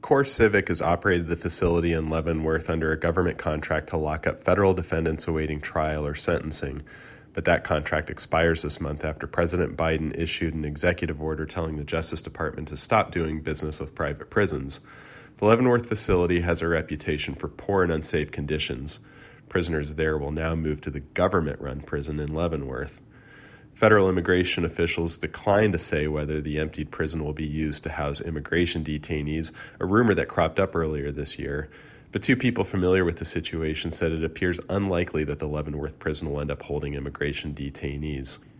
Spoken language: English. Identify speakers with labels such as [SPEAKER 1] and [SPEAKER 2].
[SPEAKER 1] CoreCivic has operated the facility in Leavenworth under a government contract to lock up federal defendants awaiting trial or sentencing. But that contract expires this month after President Biden issued an executive order telling the Justice Department to stop doing business with private prisons. The Leavenworth facility has a reputation for poor and unsafe conditions. Prisoners there will now move to the government-run prison in Leavenworth. Federal immigration officials declined to say whether the emptied prison will be used to house immigration detainees, a rumor that cropped up earlier this year. But two people familiar with the situation said it appears unlikely that the Leavenworth prison will end up holding immigration detainees.